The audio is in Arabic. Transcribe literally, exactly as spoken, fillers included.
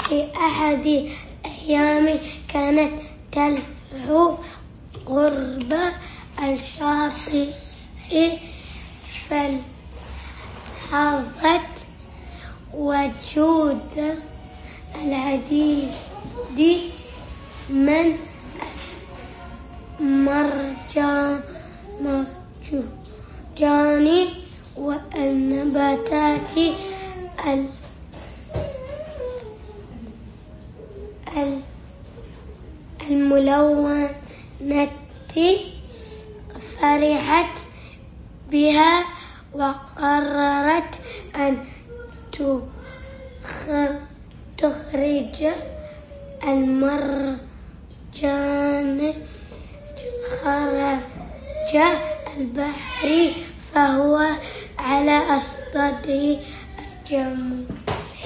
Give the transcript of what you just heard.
في أحد الأيام كانت تلهو قرب الشاطئ، فلاحظت وجود العديد من المرجان والنباتات الملونة، فرحت بها وقررت أن تخرج المرجان خارج البحر، فهو على أصطاد الجمل.